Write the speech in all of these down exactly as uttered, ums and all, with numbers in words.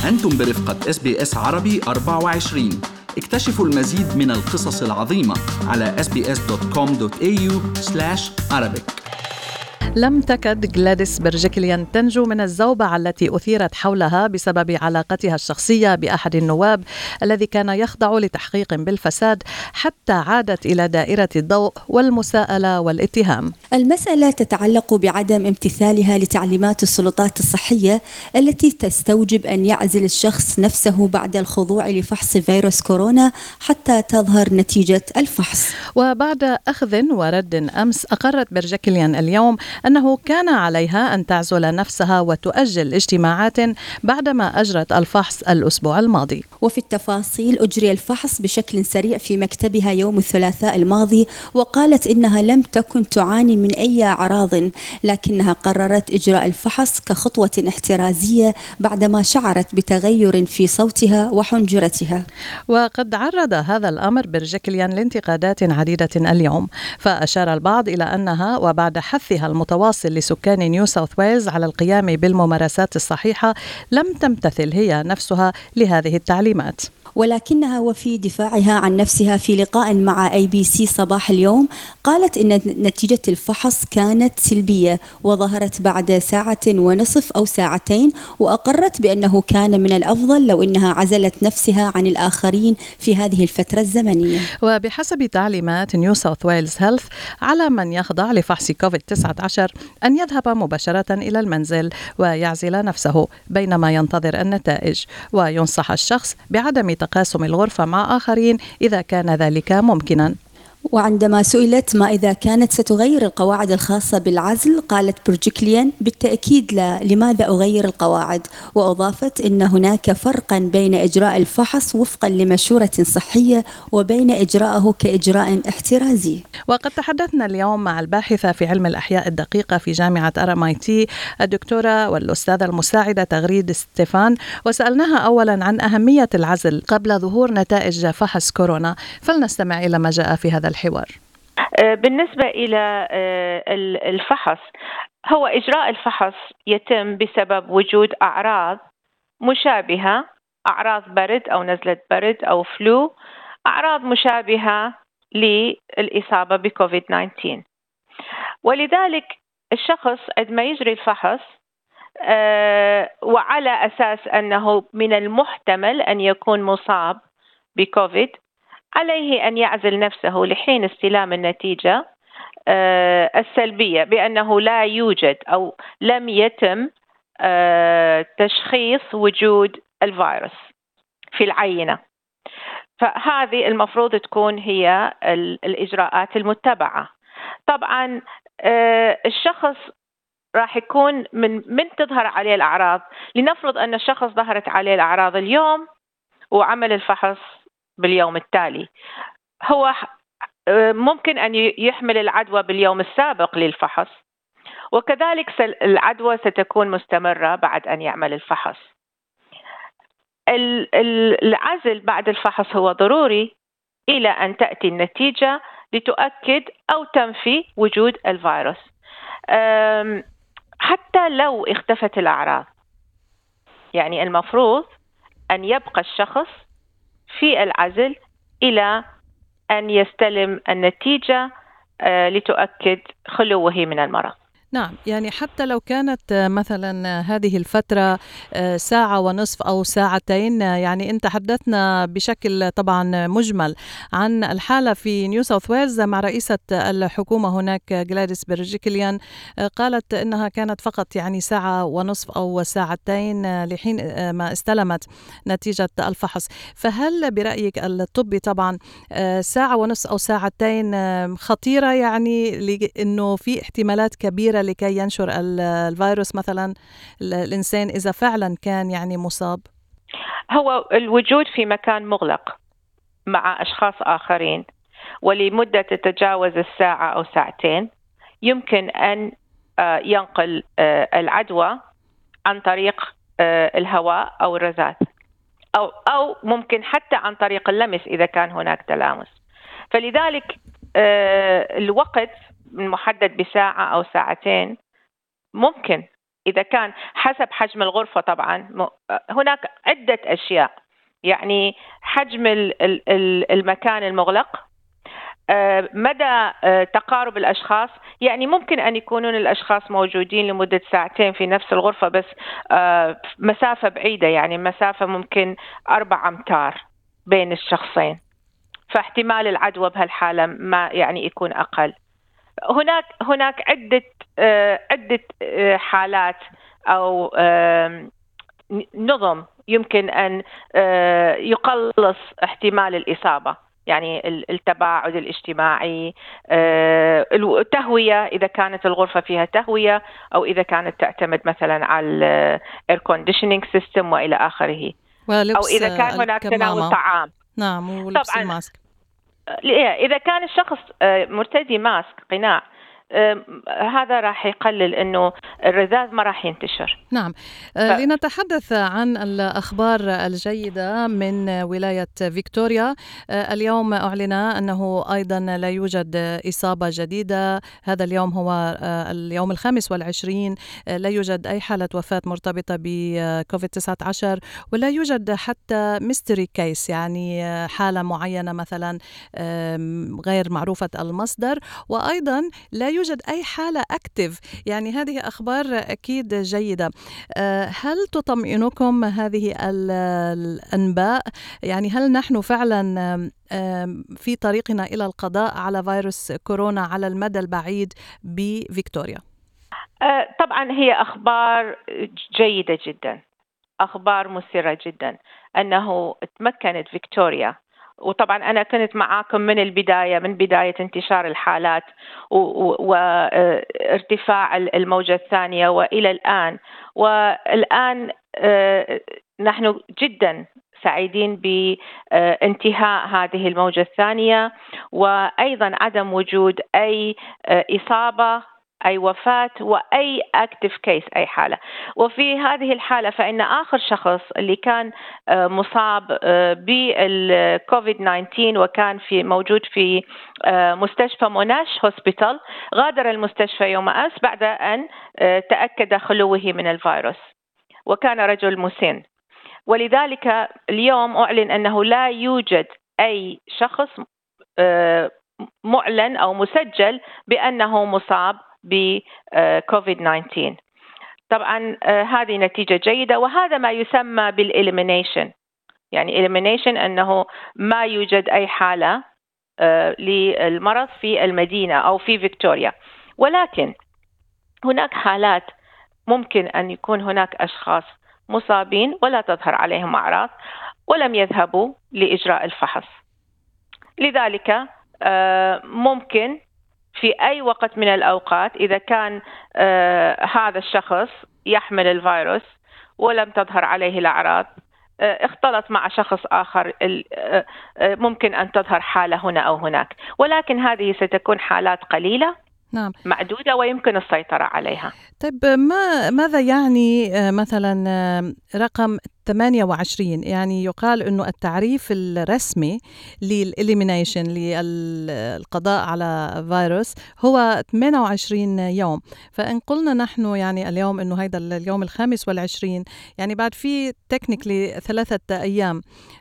أنتم برفقة إس بي إس عربي أربعة وعشرين. اكتشفوا المزيد من القصص العظيمة على إس بي إس دوت كوم دوت إيه يو سلاش عربيك. لم تكد غلاديس برجيكليان تنجو من الزوبعة التي أثيرت حولها بسبب علاقتها الشخصية بأحد النواب الذي كان يخضع لتحقيق بالفساد، حتى عادت إلى دائرة الضوء والمساءلة والاتهام. المسألة تتعلق بعدم امتثالها لتعليمات السلطات الصحية التي تستوجب أن يعزل الشخص نفسه بعد الخضوع لفحص فيروس كورونا حتى تظهر نتيجة الفحص. وبعد أخذ ورد أمس، أقرت برجيكليان اليوم أنه كان عليها أن تعزل نفسها وتؤجل اجتماعات بعدما أجرت الفحص الأسبوع الماضي. وفي التفاصيل، أجري الفحص بشكل سريع في مكتبها يوم الثلاثاء الماضي، وقالت إنها لم تكن تعاني من أي أعراض، لكنها قررت إجراء الفحص كخطوة احترازية بعدما شعرت بتغير في صوتها وحنجرتها. وقد عرض هذا الأمر برجيكليان لانتقادات عديدة اليوم، فأشار البعض إلى أنها وبعد حثها المتواصل لسكان نيو ساوث ويلز على القيام بالممارسات الصحيحة لم تمتثل هي نفسها لهذه التعليمات. ولكنها وفي دفاعها عن نفسها في لقاء مع أي بي سي صباح اليوم، قالت إن نتيجة الفحص كانت سلبية وظهرت بعد ساعة ونصف أو ساعتين، وأقرت بأنه كان من الأفضل لو إنها عزلت نفسها عن الآخرين في هذه الفترة الزمنية. وبحسب تعليمات نيو ساوث ويلز هيلث، على من يخضع لفحص كوفيد تسعة عشر أن يذهب مباشرة إلى المنزل ويعزل نفسه بينما ينتظر النتائج، وينصح الشخص بعدم تقاسم الغرفة مع آخرين إذا كان ذلك ممكنا. وعندما سئلت ما إذا كانت ستغير القواعد الخاصة بالعزل، قالت برجيكليان بالتأكيد لا، لماذا أغير القواعد؟ وأضافت إن هناك فرقا بين إجراء الفحص وفقا لمشورة صحية وبين إجراءه كإجراء احترازي. وقد تحدثنا اليوم مع الباحثة في علم الأحياء الدقيقة في جامعة آر إم آي تي الدكتورة والأستاذة المساعدة تغريد ستيفان، وسألناها أولا عن أهمية العزل قبل ظهور نتائج فحص كورونا، فلنستمع إلى ما جاء في هذا الحوار. بالنسبة إلى الفحص، هو إجراء الفحص يتم بسبب وجود أعراض مشابهة، أعراض برد أو نزلة برد أو فلو، أعراض مشابهة للإصابة بكوفيد تسعة عشر. ولذلك الشخص عندما يجري الفحص وعلى أساس أنه من المحتمل أن يكون مصاب بكوفيد، عليه أن يعزل نفسه لحين استلام النتيجة السلبية بأنه لا يوجد أو لم يتم تشخيص وجود الفيروس في العينة. فهذه المفروض تكون هي الإجراءات المتبعة. طبعا الشخص راح يكون من من تظهر عليه الأعراض. لنفرض أن الشخص ظهرت عليه الأعراض اليوم وعمل الفحص باليوم التالي، هو ممكن أن يحمل العدوى باليوم السابق للفحص، وكذلك العدوى ستكون مستمرة بعد أن يعمل الفحص. العزل بعد الفحص هو ضروري إلى أن تأتي النتيجة لتؤكد أو تنفي وجود الفيروس. حتى لو اختفت الأعراض، يعني المفروض أن يبقى الشخص في العزل إلى أن يستلم النتيجة لتؤكد خلوه من المرض. نعم، يعني حتى لو كانت مثلا هذه الفترة ساعة ونصف أو ساعتين، يعني أنت حدثنا بشكل طبعا مجمل عن الحالة في نيو ساوث ويلز مع رئيسة الحكومة هناك غلاديس برجيكليان، قالت أنها كانت فقط يعني ساعة ونصف أو ساعتين لحين ما استلمت نتيجة الفحص. فهل برأيك الطبي طبعا ساعة ونصف أو ساعتين خطيرة، يعني لأنه في احتمالات كبيرة لكي ينشر الفيروس مثلا الإنسان إذا فعلا كان يعني مصاب؟ هو الوجود في مكان مغلق مع أشخاص آخرين ولمدة تتجاوز الساعة أو ساعتين يمكن أن ينقل العدوى عن طريق الهواء أو الرذاذ، أو أو ممكن حتى عن طريق اللمس إذا كان هناك تلامس. فلذلك الوقت محدد بساعة أو ساعتين ممكن إذا كان حسب حجم الغرفة طبعا هناك عدة أشياء، يعني حجم المكان المغلق، مدى تقارب الأشخاص، يعني ممكن أن يكونون الأشخاص موجودين لمدة ساعتين في نفس الغرفة بس مسافة بعيدة، يعني مسافة ممكن أربع أمتار بين الشخصين، فاحتمال العدوى بهالحالة ما يعني يكون أقل. هناك هناك عدة عدة حالات أو نظم يمكن أن يقلص احتمال الإصابة، يعني التباعد الاجتماعي، التهوية إذا كانت الغرفة فيها تهوية، أو إذا كانت تعتمد مثلا على air conditioning system وإلى آخره، أو إذا كان هناك تناول طعام. نعم، ولبس الماسك. إذا كان الشخص مرتدي ماسك قناع، هذا راح يقلل إنه الرذاذ ما راح ينتشر. نعم. ف... لنتحدث عن الأخبار الجيدة من ولاية فيكتوريا. اليوم أعلن أنه أيضا لا يوجد إصابة جديدة. هذا اليوم هو اليوم الخامس والعشرين، لا يوجد أي حالة وفاة مرتبطة بكوفيد تسعة عشر، ولا يوجد حتى ميستري كيس، يعني حالة معينة مثلا غير معروفة المصدر، وأيضا لا يوجد أي حالة أكتف. يعني هذه أخبار أكيد جيدة. هل تطمئنكم هذه الأنباء؟ يعني هل نحن فعلا في طريقنا إلى القضاء على فيروس كورونا على المدى البعيد بفيكتوريا؟ طبعا هي أخبار جيدة جدا، أخبار مثيرة جدا أنه تمكنت فيكتوريا، وطبعا أنا كنت معاكم من البداية، من بداية انتشار الحالات وارتفاع الموجة الثانية وإلى الآن. والآن نحن جدا سعيدين بانتهاء هذه الموجة الثانية، وأيضا عدم وجود أي إصابة، أي وفاة، وأي أكتف كيس، أي حالة. وفي هذه الحالة فإن آخر شخص اللي كان مصاب بالكوفيد تسعة عشر وكان في موجود في مستشفى موناش هوسبيتال غادر المستشفى يوم أمس بعد أن تأكد خلوه من الفيروس، وكان رجل مسن. ولذلك اليوم أعلن أنه لا يوجد أي شخص معلن أو مسجل بأنه مصاب بكوفيد تسعة عشر. طبعا هذه نتيجة جيدة، وهذا ما يسمى بالإليمينيشن، يعني إليمينيشن أنه ما يوجد أي حالة للمرض في المدينة أو في فيكتوريا. ولكن هناك حالات ممكن أن يكون هناك أشخاص مصابين ولا تظهر عليهم أعراض ولم يذهبوا لإجراء الفحص. لذلك ممكن في أي وقت من الأوقات إذا كان آه هذا الشخص يحمل الفيروس ولم تظهر عليه الأعراض، آه اختلط مع شخص آخر، آه ممكن أن تظهر حالة هنا أو هناك، ولكن هذه ستكون حالات قليلة، نعم، معدودة، ويمكن السيطرة عليها. طيب ما ماذا يعني مثلا رقم ثمانية وعشرين؟ يعني يقال أنه التعريف الرسمي للإليمينيشن للقضاء على فيروس هو ثمانية وعشرين يوم. فإن قلنا نحن يعني اليوم أنه هذا اليوم الخامس والعشرين، يعني بعد في تكنيكلي ثلاثة أيام.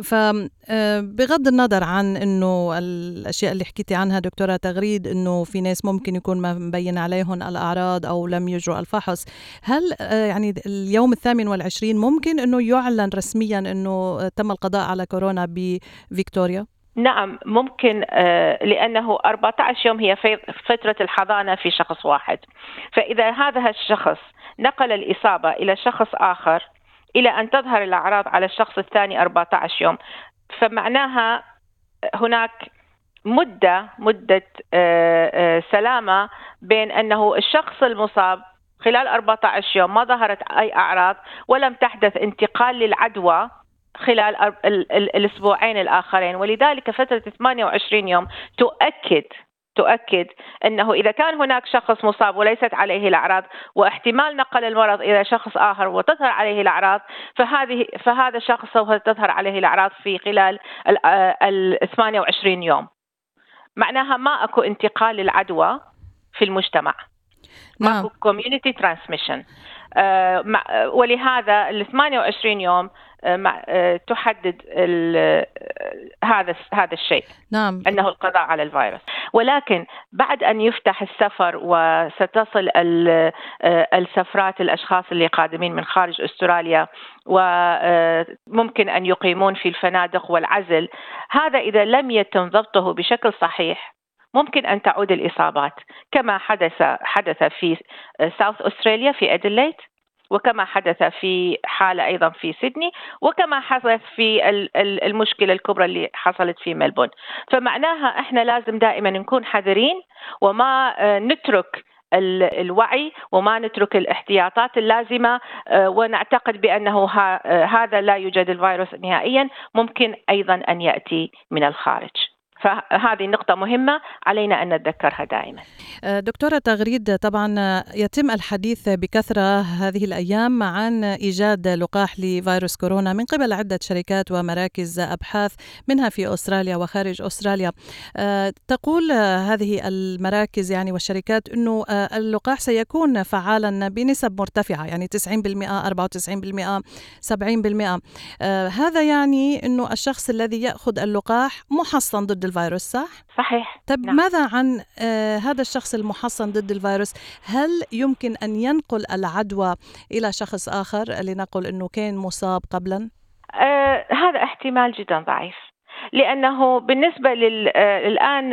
فبغض النظر عن أنه الأشياء اللي حكيتي عنها دكتورة تغريد، أنه في ناس ممكن يكون ما مبين عليهم الأعراض أو لم يجروا الفحص، هل يعني اليوم الثامن والعشرين ممكن أنه يعلن رسميا أنه تم القضاء على كورونا بفيكتوريا؟ نعم ممكن، لأنه أربعة عشر يوم هي فترة الحضانة في شخص واحد. فإذا هذا الشخص نقل الإصابة إلى شخص آخر إلى أن تظهر الأعراض على الشخص الثاني أربعة عشر يوم، فمعناها هناك مدة مدة سلامة بين أنه الشخص المصاب خلال أربعة عشر يوم ما ظهرت أي أعراض ولم تحدث انتقال للعدوى خلال الأسبوعين الآخرين. ولذلك فترة ثمانية وعشرين يوم تؤكد تؤكد أنه إذا كان هناك شخص مصاب وليست عليه الأعراض واحتمال نقل المرض إلى شخص آخر وتظهر عليه الأعراض، فهذه فهذا الشخص سوف تظهر عليه الأعراض في خلال ال ثمانية وعشرين يوم. معناها ما أكو انتقال للعدوى في المجتمع، نعم. ماكو community transmission. ولهذا ال ثمانية وعشرين يوم تحدد هذا هذا الشيء، نعم، أنه القضاء على الفيروس. ولكن بعد أن يفتح السفر وستصل السفرات الأشخاص اللي قادمين من خارج أستراليا وممكن أن يقيمون في الفنادق والعزل، هذا إذا لم يتم ضبطه بشكل صحيح ممكن أن تعود الإصابات، كما حدث حدث في ساوث أستراليا في أديلايد، وكما حدث في حالة أيضا في سيدني، وكما حدث في المشكلة الكبرى اللي حصلت في ملبون. فمعناها إحنا لازم دائما نكون حذرين وما نترك الوعي وما نترك الاحتياطات اللازمة، ونعتقد بأنه هذا لا يوجد الفيروس نهائيا، ممكن أيضا أن يأتي من الخارج. فهذه نقطة مهمة علينا أن نتذكرها دائما. دكتورة تغريد، طبعا يتم الحديث بكثرة هذه الأيام عن إيجاد لقاح لفيروس كورونا من قبل عدة شركات ومراكز أبحاث منها في أستراليا وخارج أستراليا. تقول هذه المراكز يعني والشركات أنه اللقاح سيكون فعالا بنسب مرتفعة، يعني تسعين بالمئة، أربعة وتسعين بالمئة، سبعين بالمئة. هذا يعني أنه الشخص الذي يأخذ اللقاح محصن ضد الفيروس، صح؟ صحيح. طب نعم. ماذا عن آه هذا الشخص المحصن ضد الفيروس؟ هل يمكن أن ينقل العدوى إلى شخص آخر لنقل أنه كان مصاب قبلا؟ آه هذا احتمال جدا ضعيف، لأنه بالنسبة للآن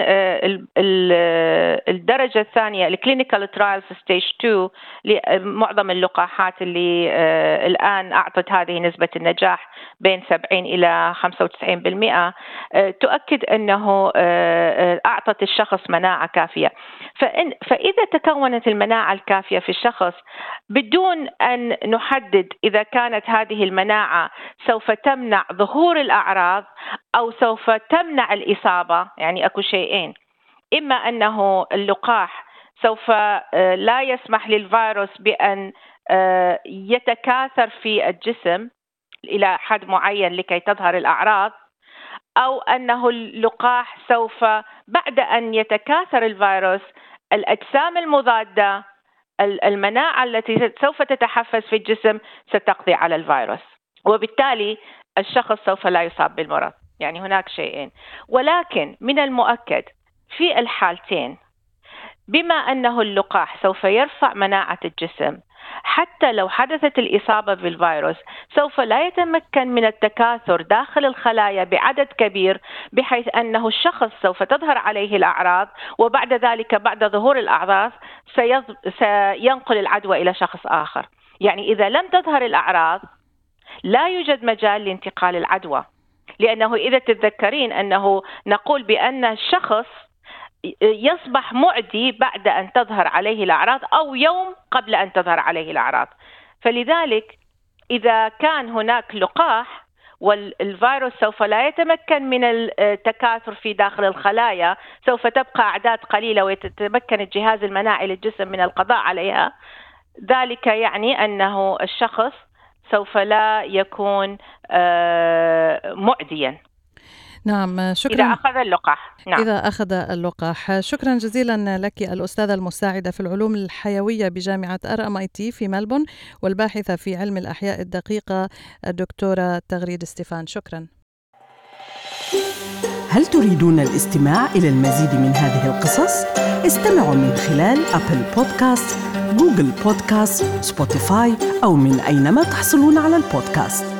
الدرجة الثانية الكلينيكال ترايلز ستيج اثنين لمعظم اللقاحات اللي الآن أعطت هذه نسبة النجاح بين سبعين إلى خمسة وتسعين بالمئة تؤكد أنه أعطت الشخص مناعة كافية. فإن فإذا تكونت المناعة الكافية في الشخص بدون أن نحدد إذا كانت هذه المناعة سوف تمنع ظهور الأعراض أو سوف تمنع الإصابة، يعني أكو شيئين: إما أنه اللقاح سوف لا يسمح للفيروس بأن يتكاثر في الجسم إلى حد معين لكي تظهر الأعراض، أو أنه اللقاح سوف بعد أن يتكاثر الفيروس الأجسام المضادة المناعة التي سوف تتحفز في الجسم ستقضي على الفيروس، وبالتالي الشخص سوف لا يصاب بالمرض. يعني هناك شيئين. ولكن من المؤكد في الحالتين بما أنه اللقاح سوف يرفع مناعة الجسم، حتى لو حدثت الإصابة بالفيروس سوف لا يتمكن من التكاثر داخل الخلايا بعدد كبير، بحيث أنه الشخص سوف تظهر عليه الأعراض، وبعد ذلك بعد ظهور الأعراض سينقل العدوى إلى شخص آخر. يعني إذا لم تظهر الأعراض لا يوجد مجال لانتقال العدوى، لأنه إذا تتذكرين أنه نقول بأن الشخص يصبح معدي بعد أن تظهر عليه الأعراض أو يوم قبل أن تظهر عليه الأعراض. فلذلك إذا كان هناك لقاح والفيروس سوف لا يتمكن من التكاثر في داخل الخلايا، سوف تبقى أعداد قليلة ويتمكن الجهاز المناعي للجسم من القضاء عليها، ذلك يعني أنه الشخص سوف لا يكون معديا. نعم، شكرا. إذا أخذ اللقاح. نعم. إذا أخذ اللقاح. شكرا جزيلا لك الأستاذة المساعدة في العلوم الحيوية بجامعة ار ام اي تي في ملبون والباحثة في علم الأحياء الدقيقة الدكتورة تغريد ستيفان. شكرا. هل تريدون الاستماع إلى المزيد من هذه القصص؟ استمعوا من خلال أبل بودكاست، جوجل بودكاست، سبوتيفاي أو من أينما تحصلون على البودكاست.